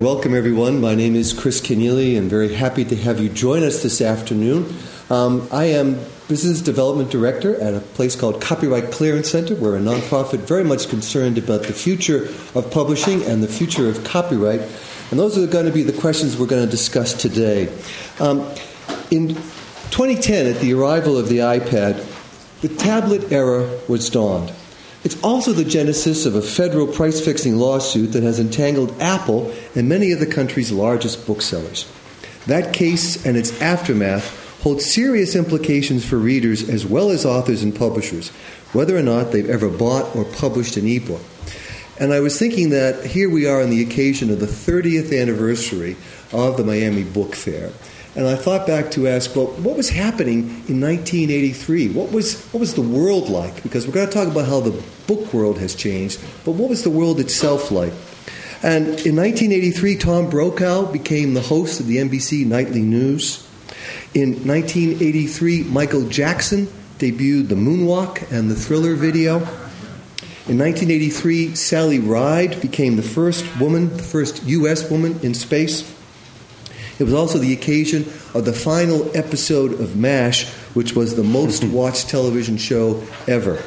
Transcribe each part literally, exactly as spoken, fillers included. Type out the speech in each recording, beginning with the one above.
Welcome, everyone. My name is Chris Kenneally, and very happy to have you join us this afternoon. Um, I am Business Development Director at a place called Copyright Clearance Center. We're a nonprofit very much concerned about the future of publishing and the future of copyright. And those are going to be the questions we're going to discuss today. Um, in twenty ten, at the arrival of the iPad, the tablet era was dawned. It's also the genesis of a federal price-fixing lawsuit that has entangled Apple and many of the country's largest booksellers. That case and its aftermath hold serious implications for readers as well as authors and publishers, whether or not they've ever bought or published an ebook. And I was thinking that here we are on the occasion of the thirtieth anniversary of the Miami Book Fair. And I thought back to ask, well, what was happening in nineteen eighty-three? What was what was the world like? Because we're going to talk about how the book world has changed, but what was the world itself like? And in nineteen eighty-three, Tom Brokaw became the host of the N B C Nightly News. In nineteen eighty-three, Michael Jackson debuted the Moonwalk and the Thriller video. In nineteen eighty-three, Sally Ride became the first woman, the first U S woman in space. It was also the occasion of the final episode of MASH, which was the most watched television show ever.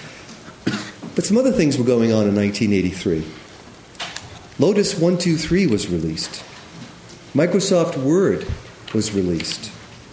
But some other things were going on in nineteen eighty-three. Lotus one two three was released. Microsoft Word was released.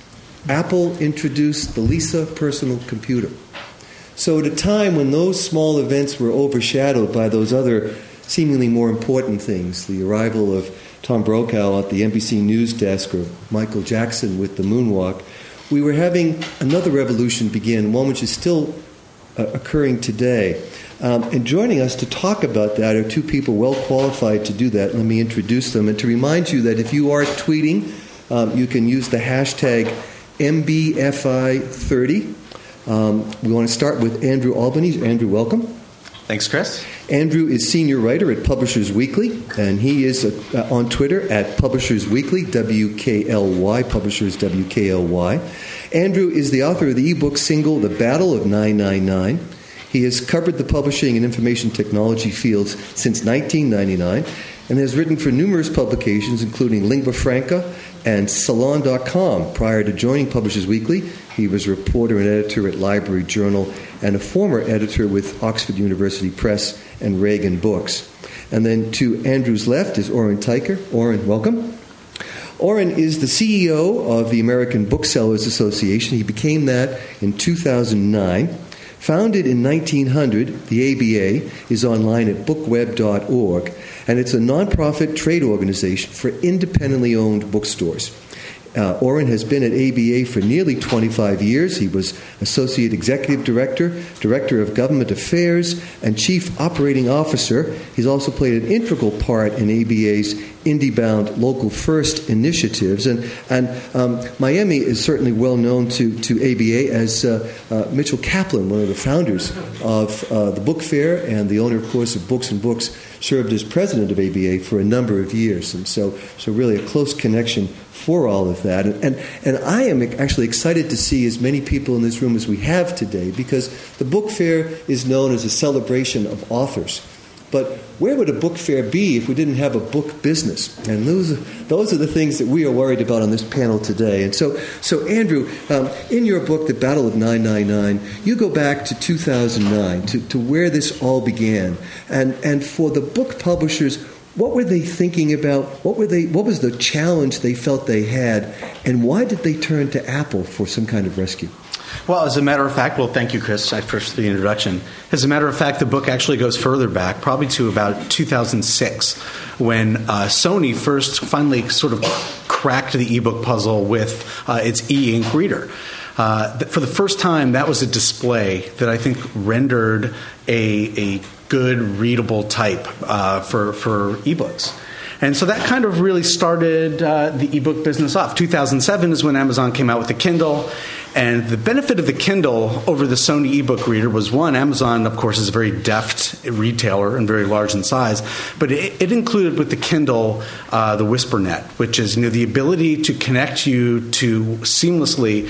Apple introduced the Lisa personal computer. So at a time when those small events were overshadowed by those other seemingly more important things, the arrival of Tom Brokaw at the N B C News desk or Michael Jackson with the Moonwalk, we were having another revolution begin, one which is still uh, occurring today. Um, and joining us to talk about that are two people well qualified to do that. Let me introduce them. And to remind you that if you are tweeting, um, you can use the hashtag M B F I thirty. Um, we want to start with Andrew Albanese. Andrew, welcome. Thanks, Chris. Andrew is senior writer at Publishers Weekly, and he is uh, on Twitter at Publishers Weekly, W K L Y, Publishers W K L Y. Andrew is the author of the ebook single, The Battle of nine nine nine. He has covered the publishing and information technology fields since nineteen ninety-nine and has written for numerous publications, including Lingua Franca and Salon dot com. Prior to joining Publishers Weekly, he was a reporter and editor at Library Journal and a former editor with Oxford University Press and Reagan Books. And then to Andrew's left is Oren Teicher. Oren, welcome. Oren is the C E O of the American Booksellers Association. He became that in two thousand nine. Founded in nineteen hundred, the A B A is online at bookweb dot org, and it's a nonprofit trade organization for independently owned bookstores. Uh, Oren has been at A B A for nearly twenty-five years. He was Associate Executive Director, Director of Government Affairs, and Chief Operating Officer. He's also played an integral part in A B A's IndieBound Local First initiatives. And, and um, Miami is certainly well known to, to A B A as uh, uh, Mitchell Kaplan, one of the founders of uh, the Book Fair and the owner, of course, of Books and Books, served as president of A B A for a number of years. And so, so really a close connection for all of that. And, and and I am actually excited to see as many people in this room as we have today, because the book fair is known as a celebration of authors. But where would a book fair be if we didn't have a book business? And those are, those are the things that we are worried about on this panel today. And so, so Andrew, um, in your book, The Battle of nine nine nine, you go back to two thousand nine, to, to where this all began. And, and for the book publishers, what were they thinking about? What were they? What was the challenge they felt they had? And why did they turn to Apple for some kind of rescue? Well, as a matter of fact, well, thank you, Chris, for the introduction. As a matter of fact, the book actually goes further back, probably to about two thousand six, when uh, Sony first finally sort of cracked the ebook puzzle with uh, its e-ink reader. Uh, for the first time, that was a display that I think rendered a, a good readable type uh, for, for ebooks. And so that kind of really started uh, the ebook business off. two thousand seven is when Amazon came out with the Kindle. And the benefit of the Kindle over the Sony ebook reader was, one, Amazon, of course, is a very deft retailer and very large in size. But it, it included with the Kindle uh, the WhisperNet, which is, you know, the ability to connect you to seamlessly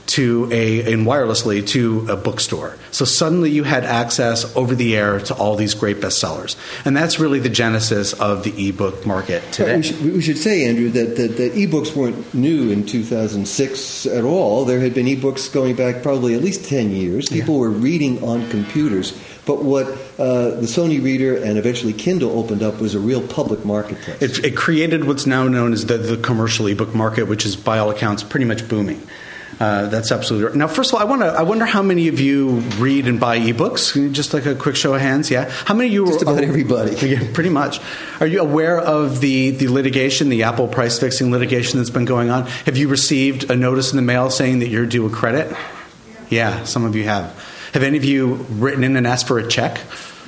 to a and wirelessly to a bookstore. So suddenly you had access over the air to all these great bestsellers. And that's really the genesis of the ebook market today. Right, we, should, we should say, Andrew, that, that, that ebooks weren't new in two thousand six at all. There had been ebooks going back probably at least ten years. People yeah. were reading on computers. But what uh, the Sony Reader and eventually Kindle opened up was a real public marketplace. It, it created what's now known as the, the commercial ebook market, which is, by all accounts, pretty much booming. Uh, that's absolutely right. Now, first of all, I want to. I wonder how many of you read and buy ebooks. Just like a quick show of hands, yeah. How many of you? Just about are, everybody. Yeah, pretty much. Are you aware of the the litigation, the Apple price fixing litigation that's been going on? Have you received a notice in the mail saying that you're due a credit? Yeah, some of you have. Have any of you written in and asked for a check?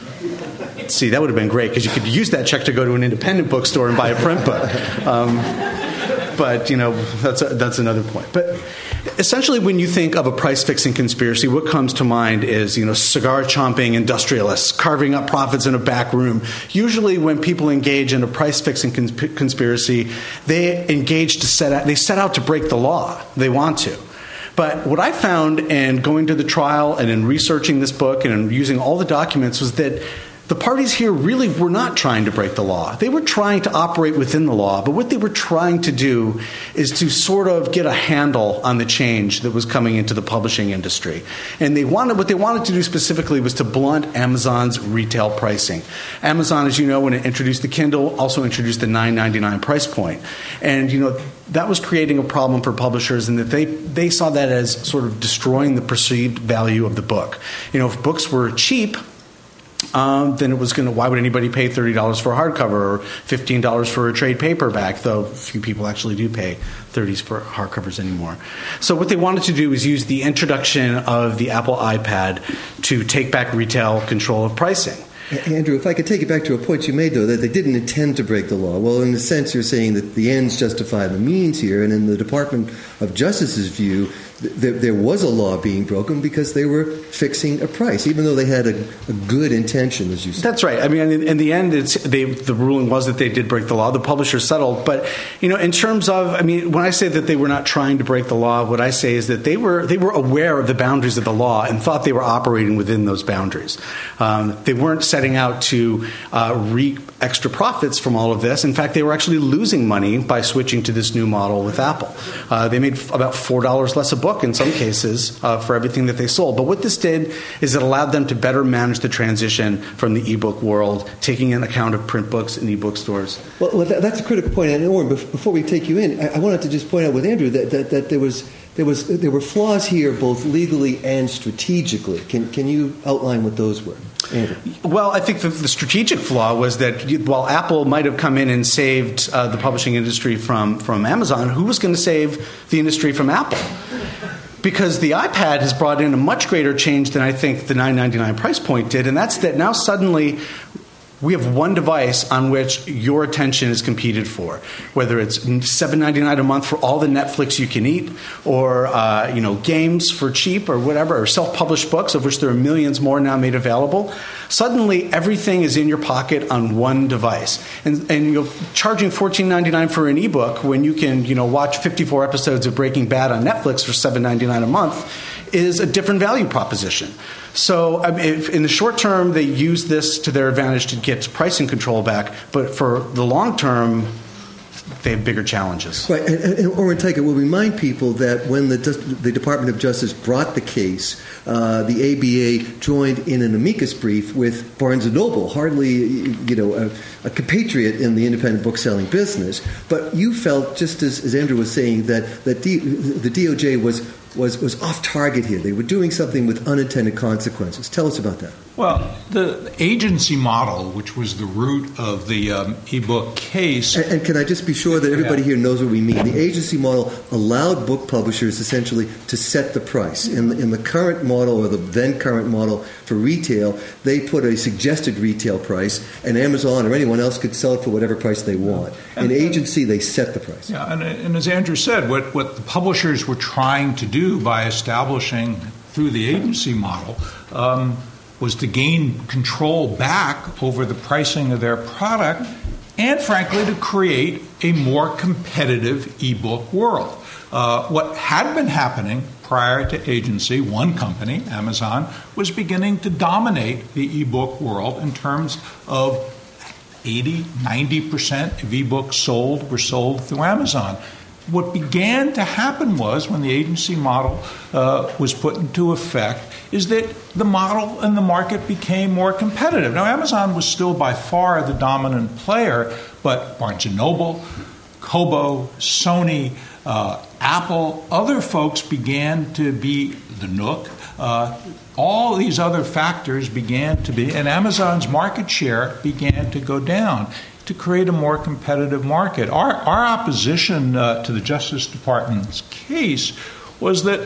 See, that would have been great because you could use that check to go to an independent bookstore and buy a print book. Um, but, you know, that's a, that's another point. But essentially, when you think of a price-fixing conspiracy, what comes to mind is, you know, cigar-chomping industrialists carving up profits in a back room. Usually when people engage in a price-fixing consp- conspiracy, they engage to set out, they set out to break the law. They want to. But what I found in going to the trial and in researching this book and in using all the documents was that the parties here really were not trying to break the law. They were trying to operate within the law, but what they were trying to do is to sort of get a handle on the change that was coming into the publishing industry. And they wanted what they wanted to do specifically was to blunt Amazon's retail pricing. Amazon, as you know, when it introduced the Kindle, also introduced the nine ninety-nine price point. And, you know, that was creating a problem for publishers in that they, they saw that as sort of destroying the perceived value of the book. You know, if books were cheap, Um, then it was going to. Why would anybody pay thirty dollars for a hardcover or fifteen dollars for a trade paperback? Though few people actually do pay thirties for hardcovers anymore. So what they wanted to do is use the introduction of the Apple iPad to take back retail control of pricing. Andrew, if I could take it back to a point you made, though, that they didn't intend to break the law. Well, in a sense, you're saying that the ends justify the means here, and in the Department of Justice's view, th- there was a law being broken because they were fixing a price, even though they had a, a good intention, as you said. That's right. I mean, in, in the end, it's, they, the ruling was that they did break the law. The publisher settled. But, you know, in terms of, I mean, when I say that they were not trying to break the law, what I say is that they were they were aware of the boundaries of the law and thought they were operating within those boundaries. Um, they weren't setting out to uh, reap extra profits from all of this. In fact, they were actually losing money by switching to this new model with Apple. Uh, they made f- about four dollars less a book in some cases uh, for everything that they sold. But what this did is it allowed them to better manage the transition from the ebook world, taking in account of print books and ebook stores. Well, well that, that's a critical point. And Oren, before we take you in, I, I wanted to just point out with Andrew that, that, that there was there was there were flaws here both legally and strategically. Can can you outline what those were? Andrew. Well, I think the, the strategic flaw was that while Apple might have come in and saved uh, the publishing industry from, from Amazon, who was going to save the industry from Apple? Because the iPad has brought in a much greater change than I think the nine ninety-nine price point did, and that's that now suddenly we have one device on which your attention is competed for, whether it's seven ninety-nine a month for all the Netflix you can eat, or uh, you know games for cheap, or whatever, or self-published books, of which there are millions more now made available. Suddenly, everything is in your pocket on one device, and and you're charging fourteen ninety-nine for an ebook when you can you know watch fifty-four episodes of Breaking Bad on Netflix for seven ninety-nine a month is a different value proposition. So I mean, if in the short term, they use this to their advantage to get pricing control back, but for the long term, they have bigger challenges. Right, and, and, and Oren Teichert will remind people that when the, the Department of Justice brought the case, uh, the A B A joined in an amicus brief with Barnes and Noble, hardly you know a, a compatriot in the independent bookselling business. But you felt, just as, as Andrew was saying, that that D, the D O J was. Was, was off target here. They were doing something with unintended consequences. Tell us about that. Well, the agency model, which was the root of the um, ebook case. And, and can I just be sure that everybody yeah. here knows what we mean? The agency model allowed book publishers essentially to set the price. In the, in the current model, or the then current model for retail, they put a suggested retail price, and Amazon or anyone else could sell it for whatever price they want. In agency, they set the price. Yeah, and, and as Andrew said, what, what the publishers were trying to do by establishing through the agency model um, was to gain control back over the pricing of their product and, frankly, to create a more competitive ebook world. Uh, what had been happening prior to agency, one company, Amazon, was beginning to dominate the e-book world in terms of eighty, ninety percent of e-books sold were sold through Amazon. What began to happen was, when the agency model uh, was put into effect, is that the model and the market became more competitive. Now, Amazon was still by far the dominant player, but Barnes and Noble, Kobo, Sony, uh, Apple, other folks began to be the Nook. Uh, all these other factors began to be, and Amazon's market share began to go down to create a more competitive market. Our, our opposition uh, to the Justice Department's case was that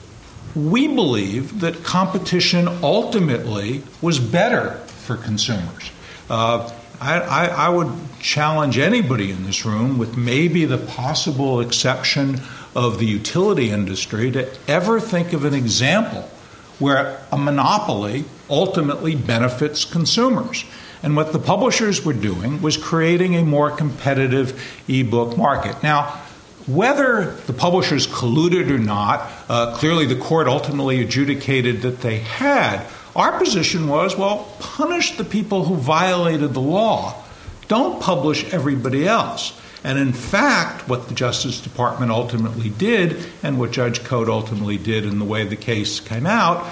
we believe that competition ultimately was better for consumers. Uh, I, I, I would challenge anybody in this room, with maybe the possible exception of the utility industry, to ever think of an example where a monopoly ultimately benefits consumers. And what the publishers were doing was creating a more competitive e-book market. Now, whether the publishers colluded or not, uh, clearly the court ultimately adjudicated that they had. Our position was, well, punish the people who violated the law. Don't publish everybody else. And in fact, what the Justice Department ultimately did, and what Judge Cote ultimately did in the way the case came out,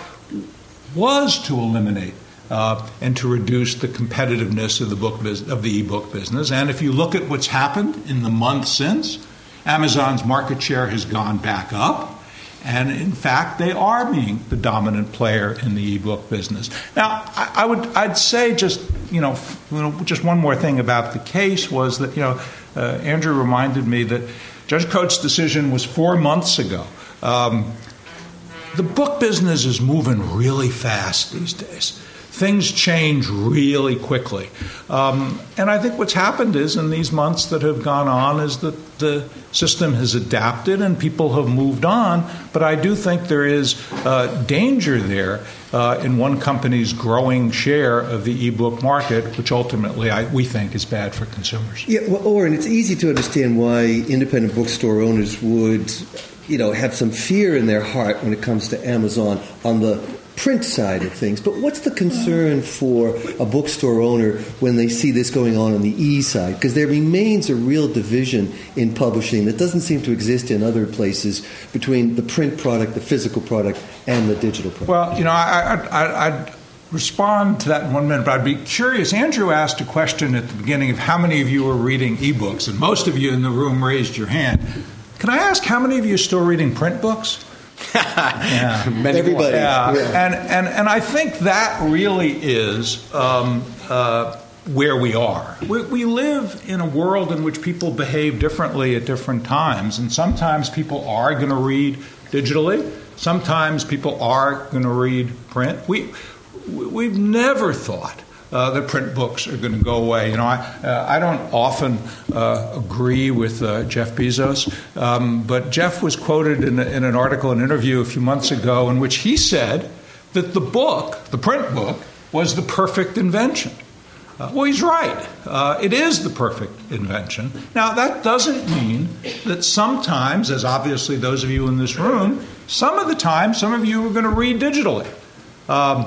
was to eliminate Uh, and to reduce the competitiveness of the book bus- of the e-book business. And if you look at what's happened in the month since, Amazon's market share has gone back up, and in fact, they are being the dominant player in the e-book business. Now, I, I would I'd say just you know, f- you know just one more thing about the case was that you know uh, Andrew reminded me that Judge Cote's decision was four months ago. Um, the book business is moving really fast these days. Things change really quickly. Um, and I think what's happened is, in these months that have gone on, is that the system has adapted and people have moved on. But I do think there is uh, danger there uh, in one company's growing share of the e-book market, which ultimately I, we think is bad for consumers. Yeah, well, Oren, it's easy to understand why independent bookstore owners would, you know, have some fear in their heart when it comes to Amazon on the print side of things. But what's the concern for a bookstore owner when they see this going on on the e side? Because there remains a real division in publishing that doesn't seem to exist in other places between the print product, the physical product, and the digital product. Well, you know, I, I, I, I'd respond to that in one minute, but I'd be curious. Andrew asked a question at the beginning of how many of you are reading ebooks, and most of you in the room raised your hand. Can I ask how many of you are still reading print books? yeah. Many Everybody. Yeah. Yeah. And, and, and I think that really is um, uh, where we are. We, we live in a world in which people behave differently at different times. And sometimes people are going to read digitally. Sometimes people are going to read print. We, we've never thought Uh, the print books are going to go away. You know, I uh, I don't often uh, agree with uh, Jeff Bezos, um, but Jeff was quoted in, a, in an article, an interview a few months ago, in which he said that the book, the print book, was the perfect invention. Uh, well, he's right. Uh, it is the perfect invention. Now, that doesn't mean that sometimes, as obviously those of you in this room, some of the time, some of you are going to read digitally. Um,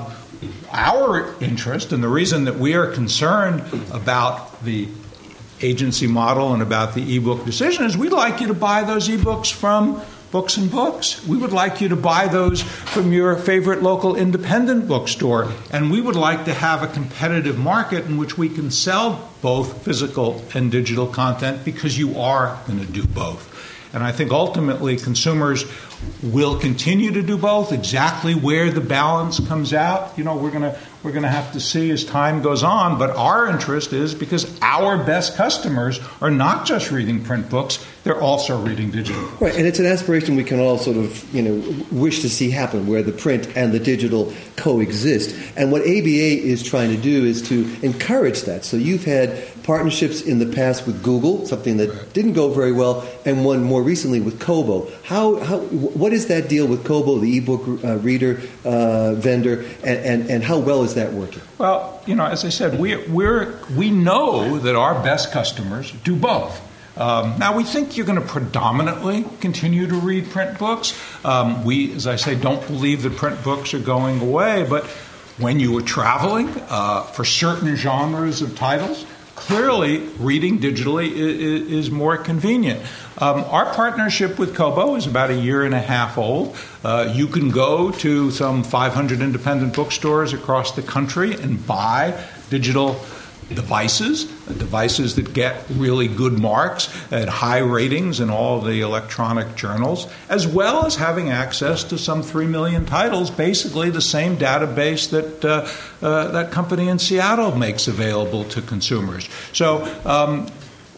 Our interest, and the reason that we are concerned about the agency model and about the e-book decision, is we'd like you to buy those e-books from Books and Books. We would like you to buy those from your favorite local independent bookstore. And we would like to have a competitive market in which we can sell both physical and digital content, because you are going to do both. And I think ultimately consumers will continue to do both. Exactly where the balance comes out, you know, we're going to we're going to have to see as time goes on. But our interest is because our best customers are not just reading print books; they're also reading digital books. Right, and it's an aspiration we can all sort of, you know, wish to see happen, where the print and the digital coexist. And what A B A is trying to do is to encourage that. So you've had partnerships in the past with Google, something that didn't go very well, and one more recently with Kobo. How, how what is that deal with Kobo, the ebook uh, reader uh, vendor, and, and, and how well is that working? Well, you know, as I said, we we're we know that our best customers do both. Um, now, we think you're going to predominantly continue to read print books. Um, we, as I say, don't believe that print books are going away, but when you are traveling uh, for certain genres of titles, clearly reading digitally is, is more convenient. Um, our partnership with Kobo is about a year and a half old. Uh, you can go to some five hundred independent bookstores across the country and buy digital devices, devices that get really good marks and high ratings in all the electronic journals, as well as having access to some three million titles, basically the same database that uh, uh, that company in Seattle makes available to consumers. So um,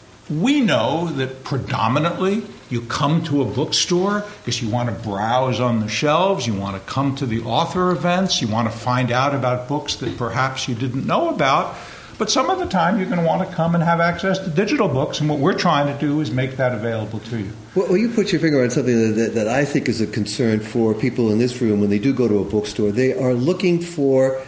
we know that predominantly you come to a bookstore because you want to browse on the shelves, you want to come to the author events, you want to find out about books that perhaps you didn't know about. But some of the time, you're going to want to come and have access to digital books, and what we're trying to do is make that available to you. Well, you put your finger on something that, that I think is a concern for people in this room when they do go to a bookstore. They are looking for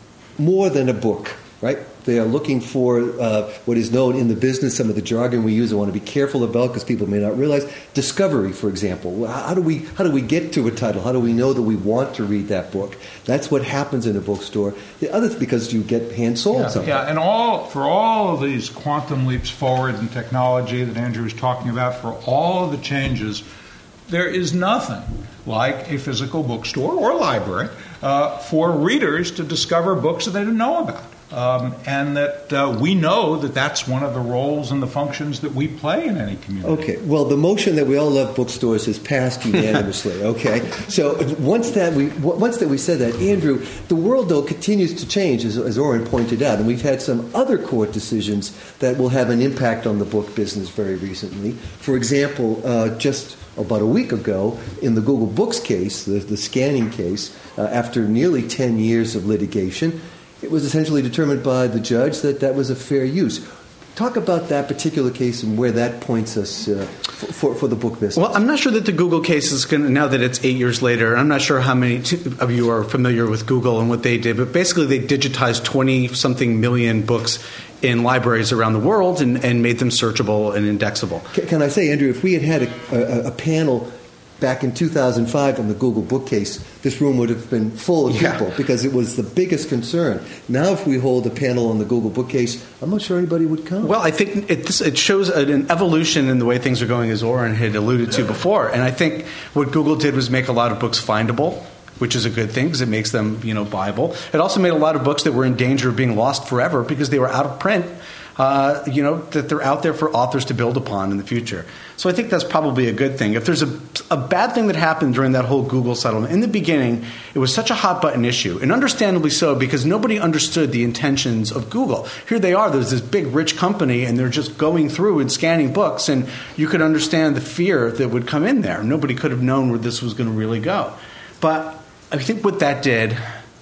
more than a book, right? They are looking for uh, what is known in the business, some of the jargon we use I want to be careful about because people may not realize. Discovery, for example. How do we how do we get to a title? How do we know that we want to read that book? That's what happens in a bookstore. The other, because you get hand-sold yeah, something. Yeah, and all for all of these quantum leaps forward in technology that Andrew was talking about, for all of the changes, there is nothing like a physical bookstore or library uh, for readers to discover books that they didn't know about. Um, and that uh, we know that that's one of the roles and the functions that we play in any community. Okay. Well, the motion that we all love bookstores has passed unanimously. Okay. So once that we once that we said that, Andrew, the world though continues to change, as, as Oren pointed out, and we've had some other court decisions that will have an impact on the book business very recently. For example, uh, just about a week ago, in the Google Books case, the, the scanning case, uh, after nearly ten years of litigation, it was essentially determined by the judge that that was a fair use. Talk about that particular case and where that points us uh, for, for the book business. Well, I'm not sure that the Google case is going to, now that it's eight years later, I'm not sure how many of you are familiar with Google and what they did, but basically they digitized twenty-something million books in libraries around the world and, and made them searchable and indexable. Can, can I say, Andrew, if we had had a, a, a panel back in two thousand five on the Google book case, this room would have been full of yeah. people because it was the biggest concern. Now if we hold a panel on the Google book case, I'm not sure anybody would come. Well, I think it, this, it shows an evolution in the way things are going, as Oren had alluded to before. And I think what Google did was make a lot of books findable, which is a good thing because it makes them, you know, buyable. It also made a lot of books that were in danger of being lost forever because they were out of print. Uh, you know, that they're out there for authors to build upon in the future. So I think that's probably a good thing. If there's a, a bad thing that happened during that whole Google settlement, in the beginning, it was such a hot-button issue, and understandably so, because nobody understood the intentions of Google. Here they are, there's this big, rich company, and they're just going through and scanning books, and you could understand the fear that would come in there. Nobody could have known where this was going to really go. But I think what that did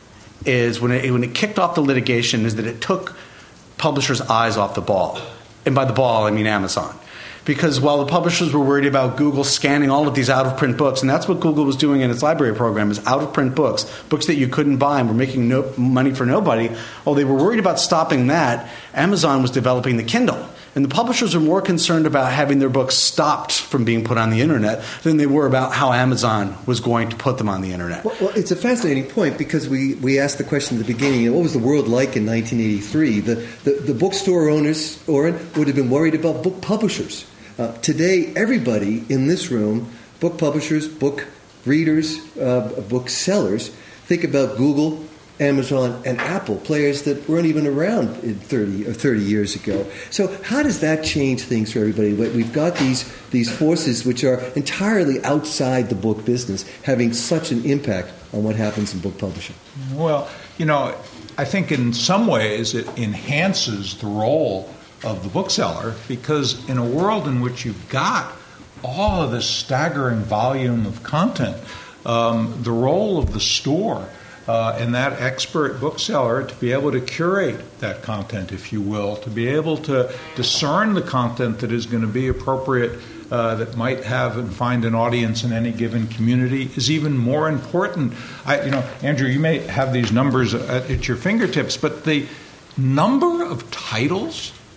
is, when it, when it kicked off the litigation, is that it took publishers' eyes off the ball. And by the ball, I mean Amazon. Because while the publishers were worried about Google scanning all of these out-of-print books, and that's what Google was doing in its library program, is out-of-print books, books that you couldn't buy and were making no money for nobody, while they were worried about stopping that, Amazon was developing the Kindle. And the publishers were more concerned about having their books stopped from being put on the internet than they were about how Amazon was going to put them on the internet. Well, well it's a fascinating point because we, we asked the question at the beginning, what was the world like in nineteen eighty-three? The, the, the bookstore owners, Oren, would have been worried about book publishers. Uh, today, everybody in this room, book publishers, book readers, uh, book sellers, think about Google, Amazon, and Apple, players that weren't even around in thirty or thirty years ago. So how does that change things for everybody? We've got these these forces which are entirely outside the book business having such an impact on what happens in book publishing. Well, you know, I think in some ways it enhances the role of the bookseller because in a world in which you've got all of this staggering volume of content, um, the role of the store Uh, and that expert bookseller to be able to curate that content, if you will, to be able to discern the content that is going to be appropriate, uh, that might have and find an audience in any given community is even more important. I, you know, Andrew, you may have these numbers at, at your fingertips, but the number of titles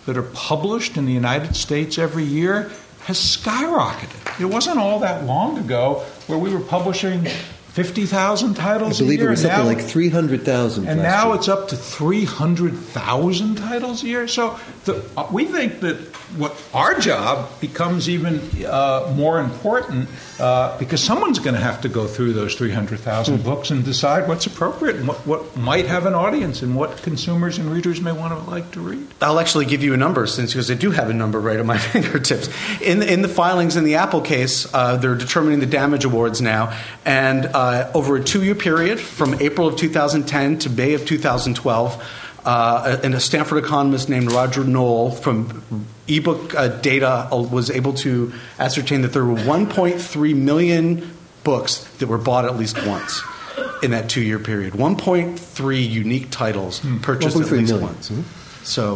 that are published in the United States every year has skyrocketed. It wasn't all that long ago where we were publishing fifty thousand titles a year. I believe it was something now, like three hundred thousand. And now year. It's up to three hundred thousand titles a year. So the, uh, we think that what our job becomes even uh, more important uh, because someone's going to have to go through those three hundred thousand mm-hmm. books and decide what's appropriate and what, what might have an audience and what consumers and readers may want to like to read. I'll actually give you a number since because I do have a number right at my fingertips. In, in the filings in the Apple case, uh, they're determining the damage awards now, and uh, over a two-year period from April of two thousand ten to May of two thousand twelve, Uh, and a Stanford economist named Roger Knoll from eBook uh, data was able to ascertain that there were one point three million books that were bought at least once in that two-year period. one point three unique titles mm. purchased at least million. once. Mm-hmm. So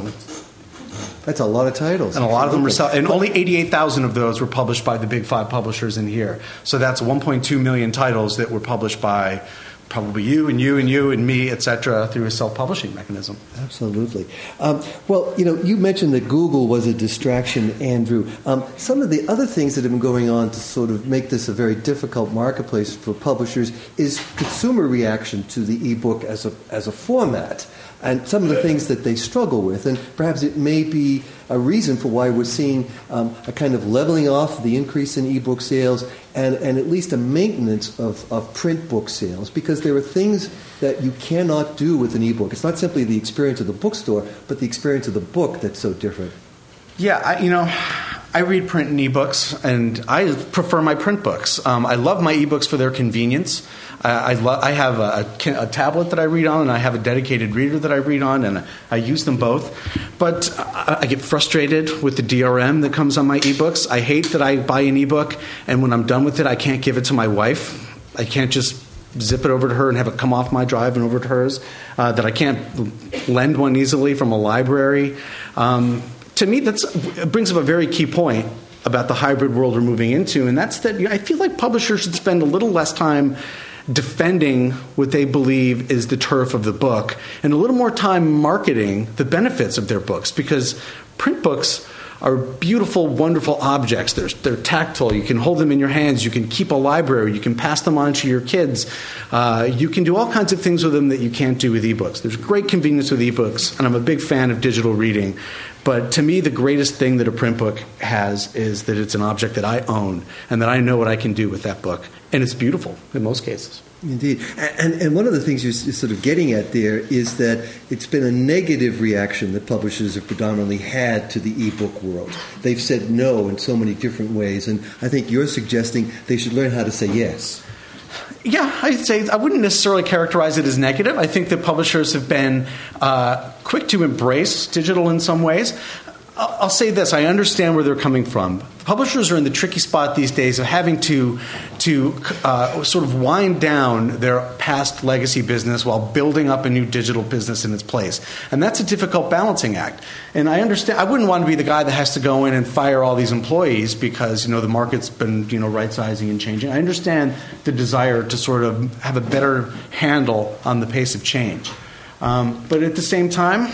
that's a lot of titles. And a lot of them were sell- and only eighty-eight thousand of those were published by the big five publishers in here. So that's one point two million titles that were published by probably you and you and you and me, et cetera, through a self-publishing mechanism. Absolutely. Um, well, you know, you mentioned that Google was a distraction, Andrew. Um, some of the other things that have been going on to sort of make this a very difficult marketplace for publishers is consumer reaction to the ebook as a as a format, and some of the things that they struggle with. And perhaps it may be a reason for why we're seeing um, a kind of leveling off of the increase in ebook sales and, and at least a maintenance of, of print book sales, because there are things that you cannot do with an ebook. It's not simply the experience of the bookstore, but the experience of the book that's so different. Yeah, I, you know, I read print and ebooks, and I prefer my print books. Um, I love my ebooks for their convenience. I, I, lo- I have a, a, a tablet that I read on, and I have a dedicated reader that I read on, and I use them both. But I, I get frustrated with the D R M that comes on my ebooks. I hate that I buy an ebook, and when I'm done with it, I can't give it to my wife. I can't just zip it over to her and have it come off my drive and over to hers. Uh, that I can't lend one easily from a library. Um, To me, that's, it brings up a very key point about the hybrid world we're moving into, and that's that you know, I feel like publishers should spend a little less time defending what they believe is the turf of the book and a little more time marketing the benefits of their books, because print books are beautiful, wonderful objects. They're, they're tactile. You can hold them in your hands. You can keep a library. You can pass them on to your kids. Uh, you can do all kinds of things with them that you can't do with ebooks. There's great convenience with ebooks, and I'm a big fan of digital reading. But to me, the greatest thing that a print book has is that it's an object that I own and that I know what I can do with that book. And it's beautiful in most cases. Indeed. And, and one of the things you're sort of getting at there is that it's been a negative reaction that publishers have predominantly had to the ebook world. They've said no in so many different ways. And I think you're suggesting they should learn how to say yes. Yeah, I'd say I wouldn't necessarily characterize it as negative. I think that publishers have been uh, quick to embrace digital in some ways. I'll say this. I understand where they're coming from. Publishers are in the tricky spot these days of having to to uh, sort of wind down their past legacy business while building up a new digital business in its place. And that's a difficult balancing act. And I understand. I wouldn't want to be the guy that has to go in and fire all these employees because, you know, the market's been, you know, right-sizing and changing. I understand the desire to sort of have a better handle on the pace of change. Um, but at the same time,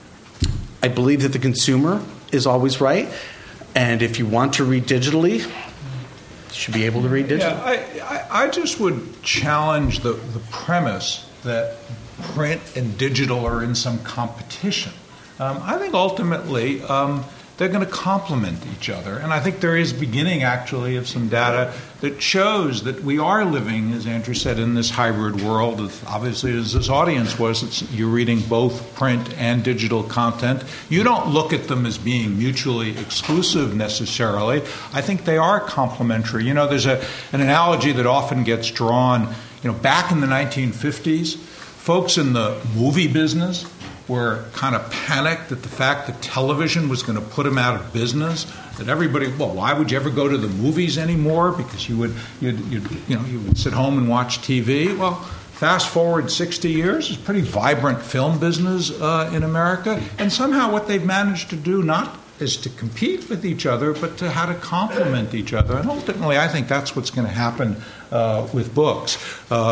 I believe that the consumer is always right. And if you want to read digitally, you should be able to read digitally. Yeah, I, I, I just would challenge the, the premise that print and digital are in some competition. Um, I think ultimately um, they're going to complement each other. And I think there is beginning, actually, of some data that shows that we are living, as Andrew said, in this hybrid world. Obviously, as this audience was, it's, you're reading both print and digital content. You don't look at them as being mutually exclusive necessarily. I think they are complementary. You know, there's a, an analogy that often gets drawn. You know, back in the nineteen fifties, folks in the movie business were kind of panicked at the fact that television was going to put them out of business. That everybody, well, why would you ever go to the movies anymore? Because you would, you'd, you'd, you know, you would sit home and watch T V. Well, fast forward sixty years, it's a pretty vibrant film business uh, in America, and somehow what they've managed to do not is to compete with each other, but to how to complement each other. And ultimately, I think that's what's going to happen uh, with books. Uh,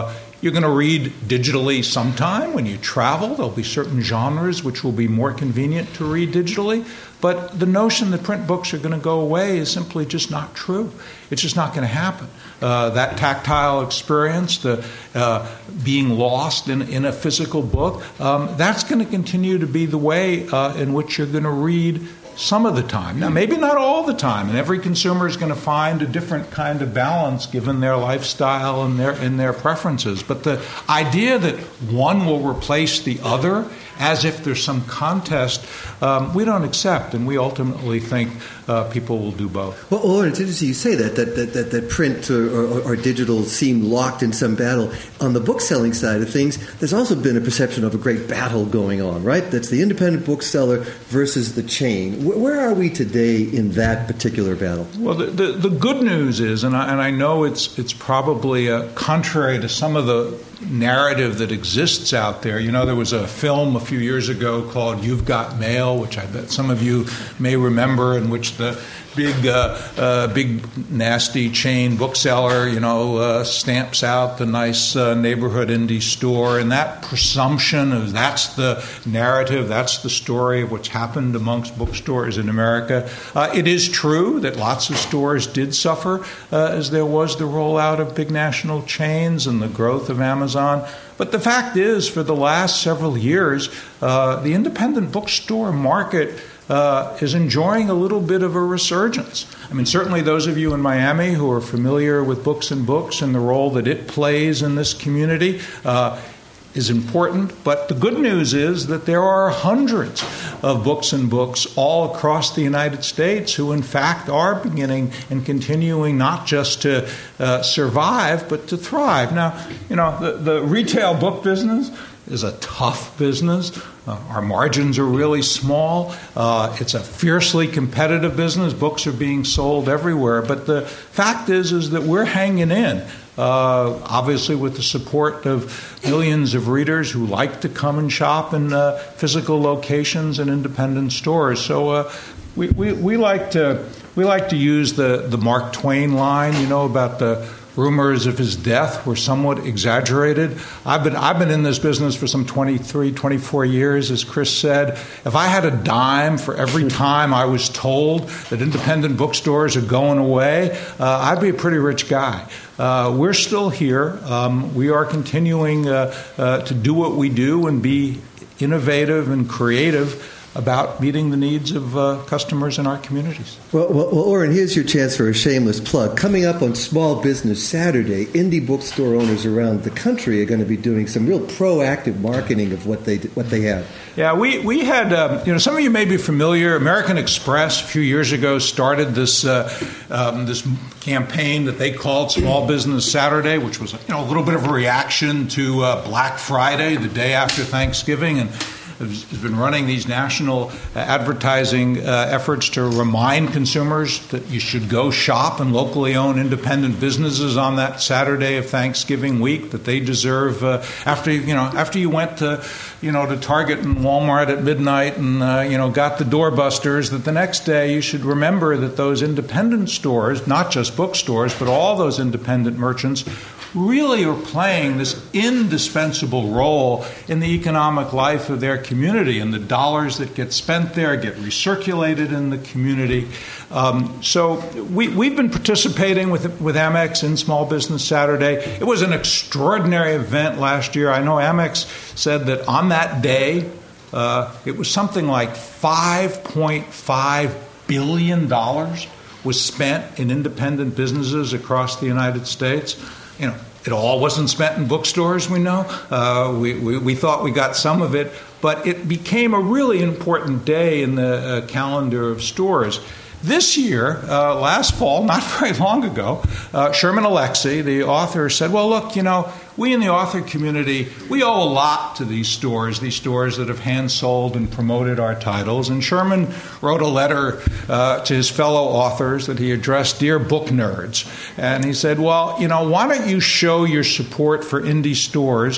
you're going to read digitally sometime when you travel. There'll be certain genres which will be more convenient to read digitally. But the notion that print books are going to go away is simply just not true. It's just not going to happen. Uh, that tactile experience, the uh, being lost in, in a physical book, um, that's going to continue to be the way uh, in which you're going to read some of the time. Now, maybe not all the time, and every consumer is going to find a different kind of balance given their lifestyle and their and their preferences. But the idea that one will replace the other as if there's some contest, um, we don't accept, and we ultimately think uh, people will do both. Well, Lauren, it's interesting you say that, that, that, that, that print or, or, or digital seem locked in some battle. On the book-selling side of things, there's also been a perception of a great battle going on, right? That's the independent bookseller versus the chain. Where, where are we today in that particular battle? Well, the, the, the good news is, and I, and I know it's, it's probably uh, contrary to some of the narrative that exists out there. You know, there was a film a few years ago called You've Got Mail, which I bet some of you may remember, in which the big, uh, uh, big nasty chain bookseller, you know, uh, stamps out the nice uh, neighborhood indie store, and that presumption of that's the narrative, that's the story of what's happened amongst bookstores in America. Uh, it is true that lots of stores did suffer uh, as there was the rollout of big national chains and the growth of Amazon. But the fact is, for the last several years, uh, the independent bookstore market uh, is enjoying a little bit of a resurgence. I mean, certainly those of you in Miami who are familiar with Books and Books and the role that it plays in this community uh, is important. But the good news is that there are hundreds of Books and Books all across the United States who, in fact, are beginning and continuing not just to uh, survive, but to thrive. Now, you know, the, the retail book business is a tough business. Uh, our margins are really small. Uh, it's a fiercely competitive business. Books are being sold everywhere. But the fact is, is that we're hanging in. Uh, obviously, with the support of millions of readers who like to come and shop in uh, physical locations and independent stores. So uh, we, we we like to we like to use the the Mark Twain line, you know, about the rumors of his death were somewhat exaggerated. I've been I've been in this business for some twenty-three, twenty-four years, as Chris said. If I had a dime for every time I was told that independent bookstores are going away, uh, I'd be a pretty rich guy. Uh, we're still here. Um, we are continuing uh, uh, to do what we do and be innovative and creative about meeting the needs of uh, customers in our communities. Well, well, well, Orrin, here's your chance for a shameless plug. Coming up on Small Business Saturday, indie bookstore owners around the country are going to be doing some real proactive marketing of what they what they have. Yeah, we we had um, you know some of you may be familiar. American Express a few years ago started this uh, um, this campaign that they called Small Business Saturday, which was you know a little bit of a reaction to uh, Black Friday, the day after Thanksgiving, and has been running these national advertising uh, efforts to remind consumers that you should go shop in locally owned independent businesses on that Saturday of Thanksgiving week, that they deserve uh, after you know after you went to you know to Target and Walmart at midnight and uh, you know got the doorbusters, that the next day you should remember that those independent stores, not just bookstores, but all those independent merchants, really are playing this indispensable role in the economic life of their community, and the dollars that get spent there get recirculated in the community. Um, so we, we've been participating with with Amex in Small Business Saturday. It was an extraordinary event last year. I know Amex said that on that day, uh, it was something like five point five billion dollars was spent in independent businesses across the United States. You know, it all wasn't spent in bookstores, we know. Uh, we, we, we thought we got some of it, but it became a really important day in the uh, calendar of stores. This year, uh, last fall, not very long ago, uh, Sherman Alexie, the author, said, well, look, you know, we in the author community, we owe a lot to these stores, these stores that have hand-sold and promoted our titles. And Sherman wrote a letter uh, to his fellow authors that he addressed, Dear Book Nerds. And he said, well, you know, why don't you show your support for indie stores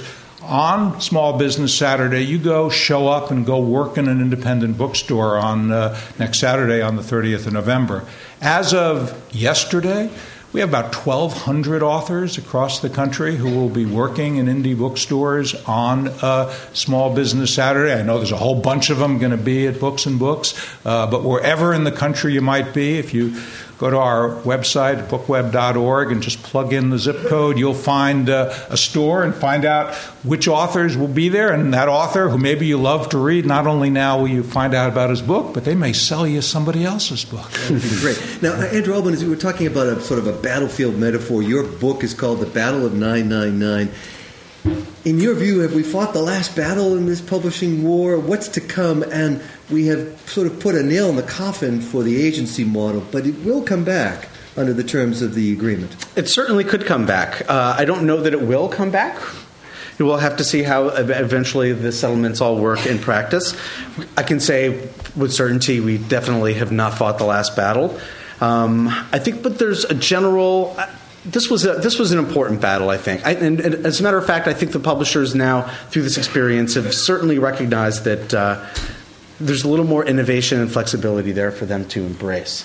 on Small Business Saturday? You go show up and go work in an independent bookstore on uh, next Saturday on the thirtieth of November. As of yesterday, We have about twelve hundred authors across the country who will be working in indie bookstores on uh, Small Business Saturday. I know there's a whole bunch of them going to be at Books and Books, uh, but wherever in the country you might be, if you go to our website, bookweb dot org, and just plug in the zip code, you'll find uh, a store and find out which authors will be there. And that author, who maybe you love to read, not only now will you find out about his book, but they may sell you somebody else's book. That would be great. Now, Andrew Albanese, we were talking about a sort of a battlefield metaphor. Your book is called The Battle of nine nine nine. In your view, have we fought the last battle in this publishing war? What's to come? And we have sort of put a nail in the coffin for the agency model, but it will come back under the terms of the agreement. It certainly could come back. Uh, I don't know that it will come back. We'll have to see how eventually the settlements all work in practice. I can say with certainty we definitely have not fought the last battle. Um, I think, but there's a general... This was a, this was an important battle, I think. I, and, and as a matter of fact, I think the publishers now, through this experience, have certainly recognized that uh, there's a little more innovation and flexibility there for them to embrace.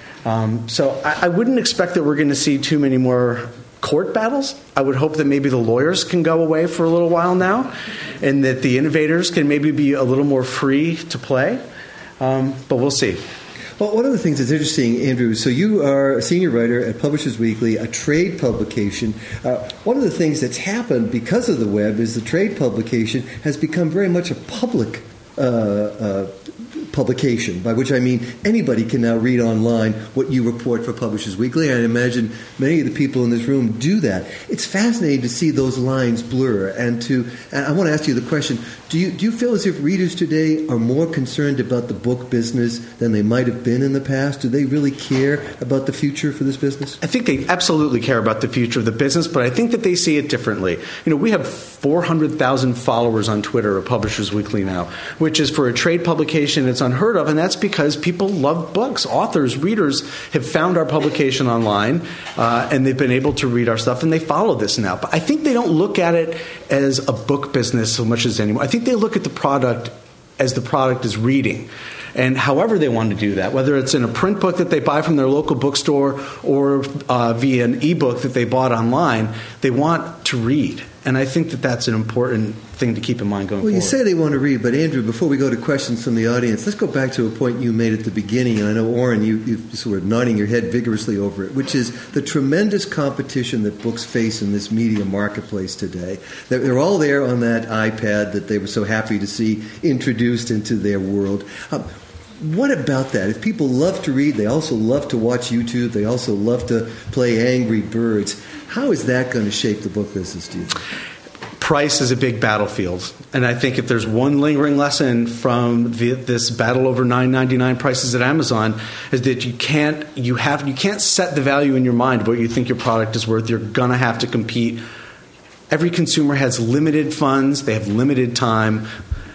Um, so I, I wouldn't expect that we're going to see too many more court battles. I would hope that maybe the lawyers can go away for a little while now, and that the innovators can maybe be a little more free to play. Um, but we'll see. Well, one of the things that's interesting, Andrew, so you are a senior writer at Publishers Weekly, a trade publication. Uh, one of the things that's happened because of the web is the trade publication has become very much a public uh, uh, publication, by which I mean anybody can now read online what you report for Publishers Weekly. I imagine many of the people in this room do that. It's fascinating to see those lines blur. And to, and I want to ask you the question, do you, do you feel as if readers today are more concerned about the book business than they might have been in the past? Do they really care about the future for this business? I think they absolutely care about the future of the business, but I think that they see it differently. You know, we have four hundred thousand followers on Twitter at Publishers Weekly now, which is for a trade publication, it's unheard of, and that's because people love books. Authors, readers have found our publication online, uh, and they've been able to read our stuff, and they follow this now. But I think they don't look at it as a book business so much as anymore. I think they look at the product as the product is reading. And however they want to do that, whether it's in a print book that they buy from their local bookstore or uh, via an ebook that they bought online, they want to read. And I think that that's an important thing to keep in mind going well, forward. Well, you say they want to read, but Andrew, before we go to questions from the audience, let's go back to a point you made at the beginning, and I know, Orrin, you, you sort of nodding your head vigorously over it, which is the tremendous competition that books face in this media marketplace today. They're all there on that iPad that they were so happy to see introduced into their world. Um, What about that? If people love to read, they also love to watch YouTube, they also love to play Angry Birds, how is that going to shape the book business, do you think? Price is a big battlefield, and I think if there's one lingering lesson from the, this battle over nine ninety-nine prices at Amazon, is that you can't you have you can't set the value in your mind of what you think your product is worth. You're gonna have to compete. Every consumer has limited funds, they have limited time,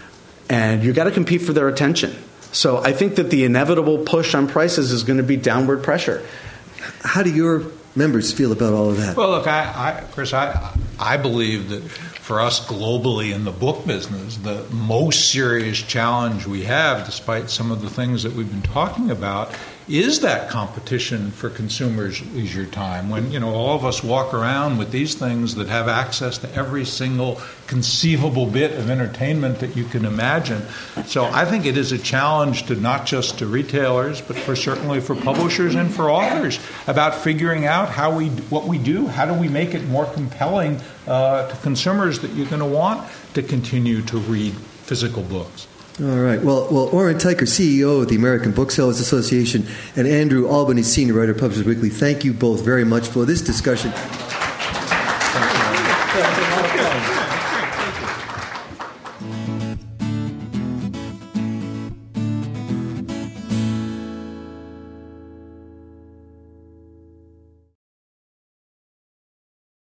and you got to compete for their attention. So I think that the inevitable push on prices is going to be downward pressure. How do your members feel about all of that? Well, look, I, I, Chris, I, I believe that for us globally in the book business, the most serious challenge we have, despite some of the things that we've been talking about, is that competition for consumers' leisure time. When, you know, all of us walk around with these things that have access to every single conceivable bit of entertainment that you can imagine. So I think it is a challenge to not just to retailers, but for certainly for publishers and for authors about figuring out how we what we do. How do we make it more compelling uh, to consumers that you're going to want to continue to read physical books? All right. Well, well, Orrin Teicher, C E O of the American Booksellers Association, and Andrew Albanese, Senior Writer, Publishers Weekly, thank you both very much for this discussion.